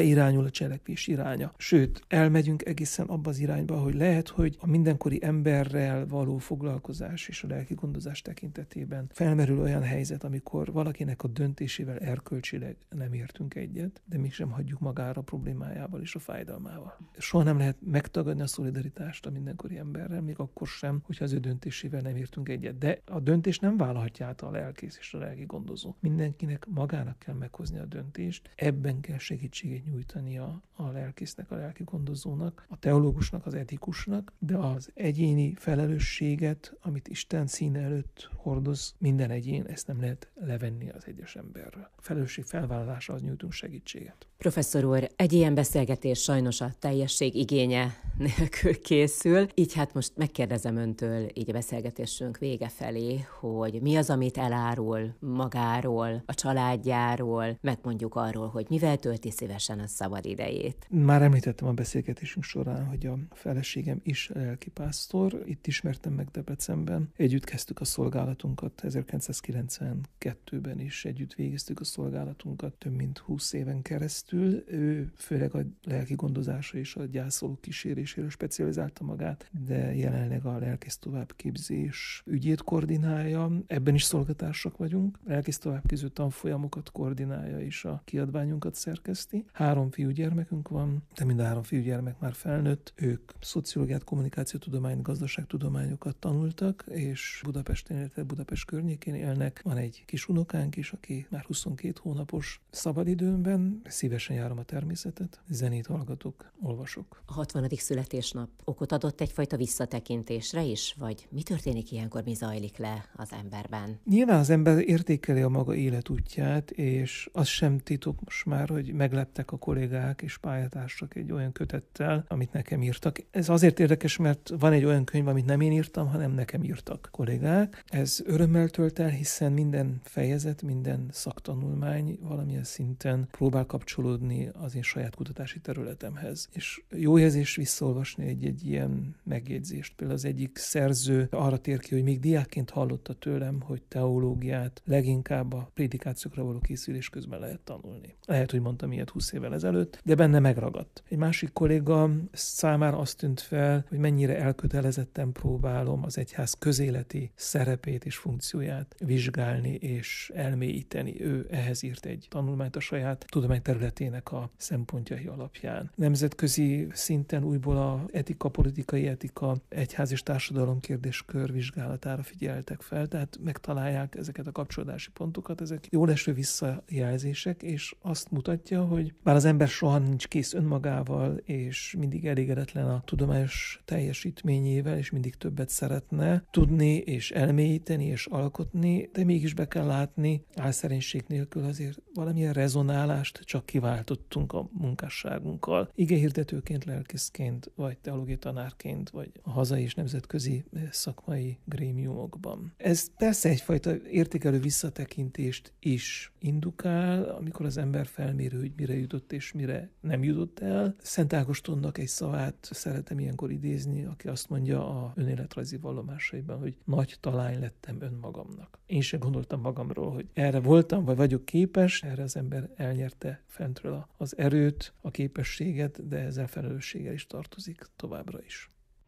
merre irányul a cselekvés iránya. Sőt, elmegyünk egészen abba az irányba, hogy lehet, hogy a mindenkori emberrel való foglalkozás és a lelki gondozás tekintetében felmerül olyan helyzet, amikor valakinek a döntésével erkölcsileg nem értünk egyet, de mégsem hagyjuk magára a problémájával és a fájdalmával. Soha nem lehet megtagadni a szolidaritást a mindenkori emberrel, még akkor sem, hogyha az ő döntésével nem értünk egyet. De a döntés nem vállalhatja át a lelkész és a lelki gondozó. Mindenkinek magának kell meghozni a döntést, ebben kell segítséget nyújtani a, a lelkésznek, a lelki gondozónak, a teológusnak, az etikusnak, de az egyéni felelősséget, amit Isten színe előtt hordoz minden egyén, ezt nem lehet levenni az egyes emberről. A felelősség felvállalása az nyújtunk segítséget. Professzor úr, egy ilyen beszélgetés sajnos a teljesség igénye nélkül készül, így hát most megkérdezem öntől így a beszélgetésünk vége felé, hogy mi az, amit elárul magáról, a családjáról, meg mondjuk arról, hogy mivel tölti szívesen a szabad idejét. Már említettem a beszélgetésünk során, hogy a feleségem is lelkipásztor, itt ismertem meg Debrecenben. Együtt kezdtük a szolgálatunkat ezerkilencszázkilencvenkettőben is, együtt végeztük a szolgálatunkat több mint húsz éven keresztül. Ő főleg a lelki gondozásra és a gyászolók kísérésére specializálta magát, de jelenleg a lelkész továbbképzés ügyét koordinálja. Ebben is szolgatársak vagyunk. Lelkész továbbképző tanfolyamokat koordinálja és a kiadványunkat szerkeszti. Három fiúgyermekünk van, de mind a három fiúgyermek már felnőtt. Ők szociológiát, kommunikációtudományt, gazdaságtudományokat tanultak, és Budapesten, illetve Budapest környékén élnek. Van egy kis unokánk is, aki már huszonkét hónapos. Szabadidőmben szívesen járom a természetet, zenét hallgatok, olvasok. A hatvanadik születésnap okot adott egyfajta visszatekintésre is, vagy mi történik ilyenkor, mi zajlik le az emberben? Nyilván az ember értékeli a maga életútját, és az sem titok most már, hogy megleptek a kollégák és pályatársak egy olyan kötettel, amit nekem írtak. Ez azért érdekes, mert van egy olyan könyv, amit nem én írtam, hanem nekem írtak kollégák. Ez örömmel tölt el, hiszen minden fejezet, minden szaktanulmány valamilyen szinten próbál kapcsolódni az én saját kutatási területemhez. És jó érzés visszaolvasni egy-egy ilyen megjegyzést. Például az egyik szerző arra tér ki, hogy még diákként hallotta tőlem, hogy teológiát leginkább a prédikációkra való készülés közben lehet tanulni. Lehet, hogy mondtam ilyet húsz évvel ezelőtt, de benne megragadt. Egy másik kolléga számára azt tűnt fel, hogy mennyire elkötelezetten próbálom az egyház közéleti szerepét és funkcióját vizsgálni és elmélyíteni. Ő ehhez írt egy tanulmányt a saját tudományterületének a szempontjai alapján. Nemzetközi szinten újból a etika, politikai etika, egyház és társadalom kérdéskör vizsgálatára figyeltek fel, tehát megtalálják ezeket a kapcsolódási pontokat, ezek jól eső visszajelzések, és azt mutatja, hogy bár az ember soha nincs kész önmagával, és mindig elégedetlen a tudományos teljesítményével, és mindig többet szeretne tudni, és elmélyíteni, és alkotni, de mégis be kell látni, álszerénység nélkül azért valamilyen rezonálást csak kiváltottunk a munkásságunkkal. Igehirdetőként, lelkészként, vagy teológiai tanárként, vagy a hazai és nemzetközi szakmai grémiumokban. Ez persze egyfajta értékelő visszatekintést is indukál, amikor az ember felméri, hogy mire jutott és mire nem jutott el. Szent Ágostonnak egy szavát szeretem ilyenkor idézni, aki azt mondja a önéletrajzi vallomásaiban, hogy nagy talány lettem önmagamnak. Én sem gondoltam magamról, hogy erre voltam, vagy vagyok képes, erre az ember elnyerte fentről az erőt, a képességet, de ezzel felelősséggel is tartozik továbbra is.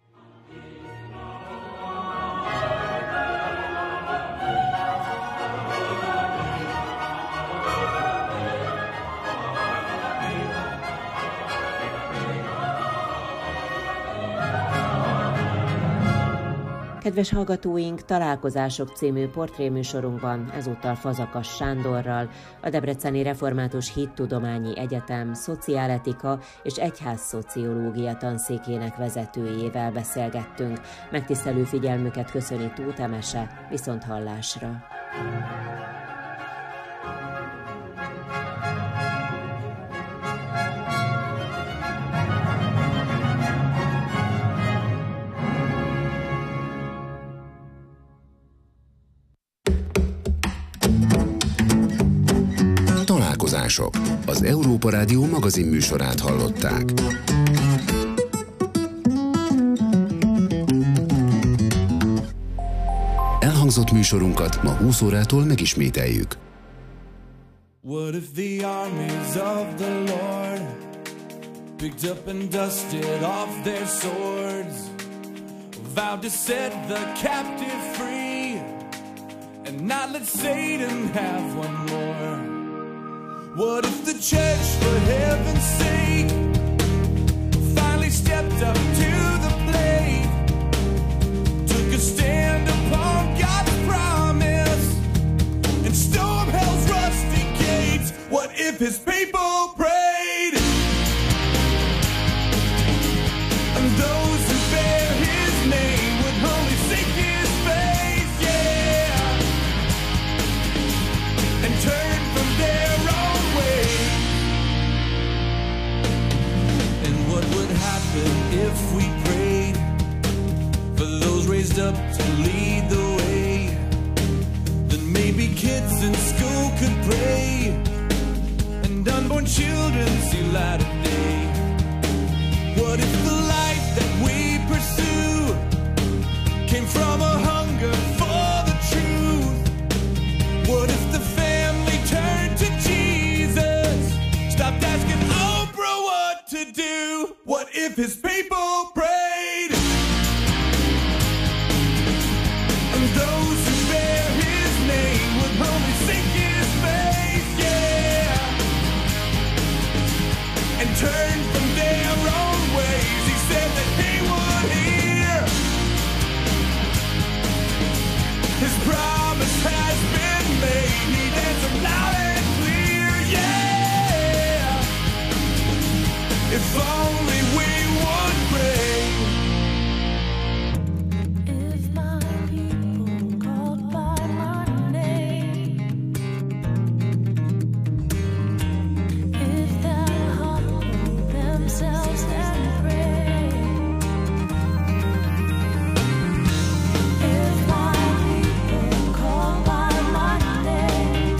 Kedves hallgatóink, Találkozások című portréműsorunkban ezúttal Fazakas Sándorral, a Debreceni Református Hittudományi Egyetem szociáletika és egyházszociológia tanszékének vezetőjével beszélgettünk. Megtisztelő figyelmüket köszöni Tóth Emese, viszont hallásra. Találkozások. Az Európa Rádió magazin műsorát hallották. Elhangzott műsorunkat ma húsz órától megismételjük. What if the armies of the Lord picked up and dusted off their swords, vowed to set the captive free and not let Satan have one more. What if the church, for heaven's sake, finally stepped up to the plate, took a stand upon God's promise and stormed hell's rusty gates? What if his people prayed, and those who bear his name would only seek his face, yeah, and turn from their own way? And what would happen if we prayed for those raised up to lead the way? Then maybe kids in school could pray, and unborn children see light of day. What if the life that we pursue came from a hunger for the truth? What if the family turned to Jesus, stopped asking Oprah what to do? What if his people prayed, and those who bear his name would only seek his face, yeah, and turn from their own ways? He said that he would hear. His promise has been made. He answered loud and clear, yeah. If only we would pray. If my people called by my name, if they humble themselves and pray, if my people called by my name,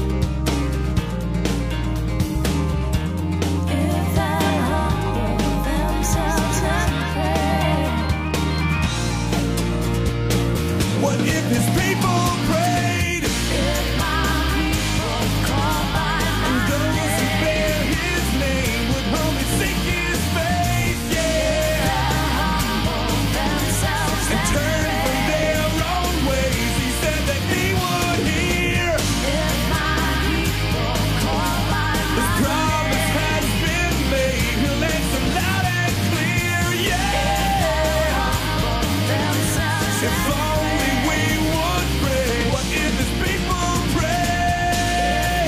if they humble themselves and pray. What if his people prayed, If my people call by and my those who bear his name would only seek his face, yeah, humble themselves and turn from their own ways? He said that he would hear. if my people call by His my promise has been made. He'll answer loud and clear, yeah. humble themselves If only we would pray. What if his people pray?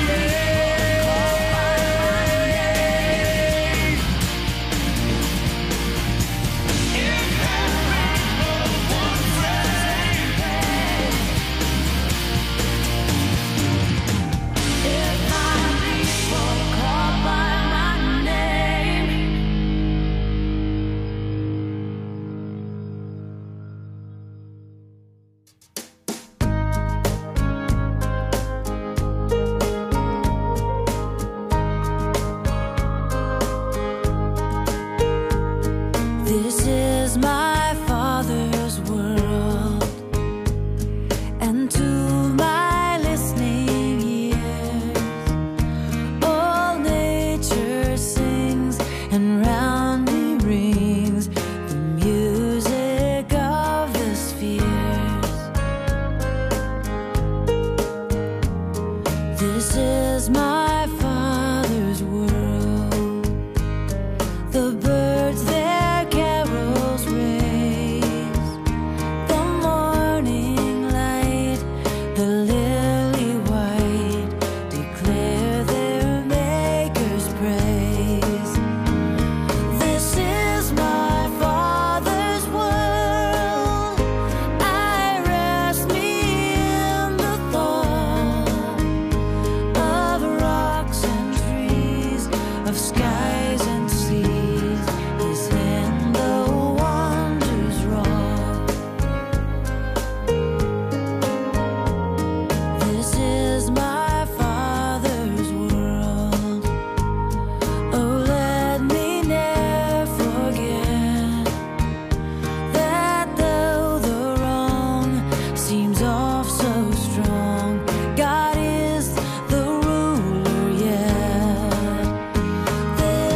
If his people would pray. if my people call by my name. This is my Father's world, and to my listening ears, all nature sings, and round me rings the music of the spheres. This is my Father's world. The birds their carols raise, the morning light, the lily white, declare their Maker's praise. This is my Father's world. I rest me in the thought of rocks and trees, of skies and seas. His hand the wonders wrought. This is my Father's world. Oh, let me never forget that though the wrong seems off so strong, God is the ruler yet. There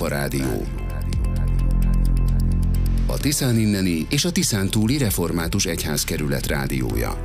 Európa Rádió. A Tiszán inneni és a Tiszán túli református egyházkerület rádiója.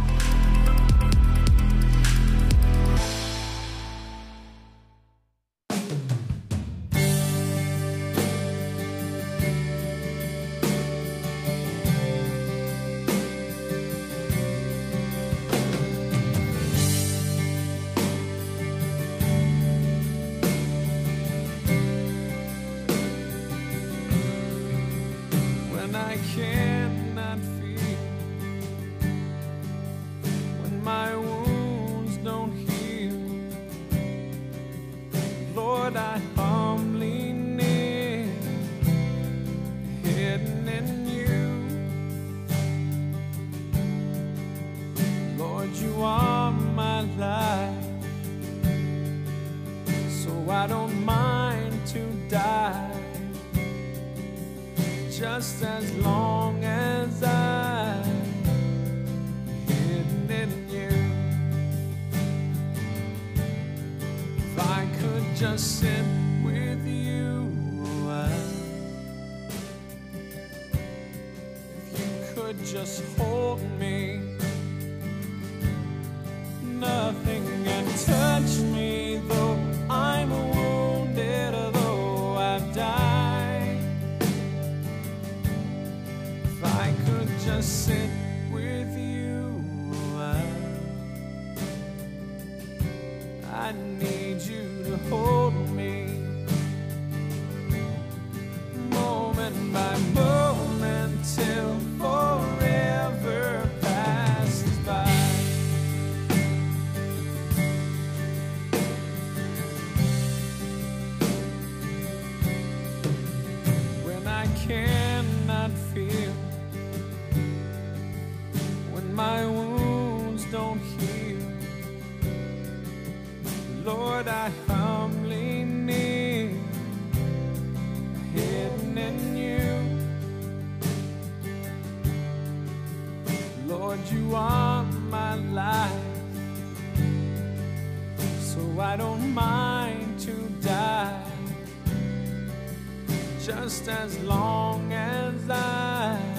Just as long as I'm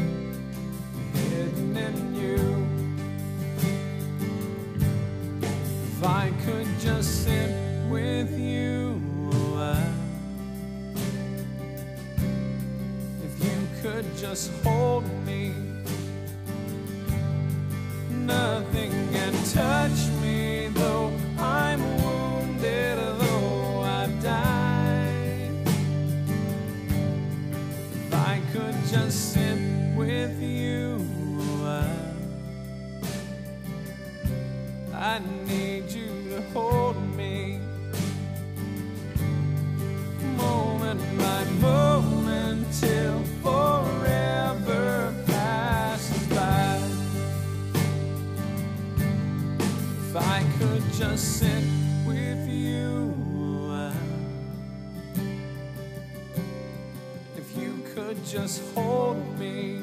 hidden in you. If I could just sit with you, if you could just hold me, nothing can touch me, though I'm wounded, though I've died. If I could just sit with you, I need you to hold me, moment by moment, till forever passes by. If I could just sit with you, if you could just hold me,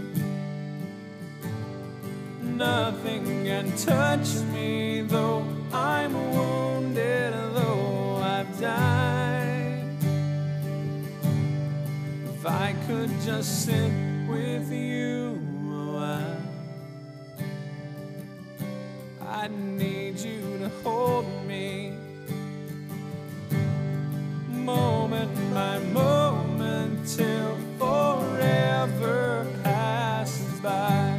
nothing can touch me, though I'm wounded, though I've died. If I could just sit with you, I need you to hold me, moment by moment, till forever passes by.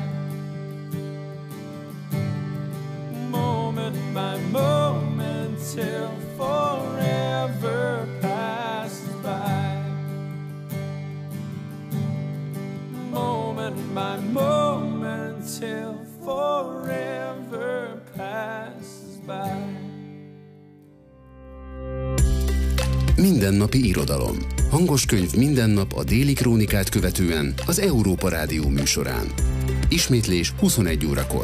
Moment by moment, till forever passes by. Moment by moment, till forever passes by. Mindennapi irodalom. Hangos könyv minden nap a Déli Krónikát követően az Európa Rádió műsorán. Ismétlés huszonegy órakor.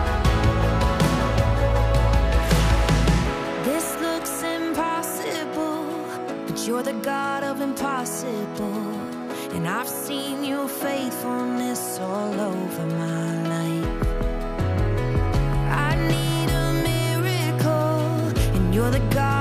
This looks impossible. seen your faithfulness all over my life. I need a miracle, and you're the God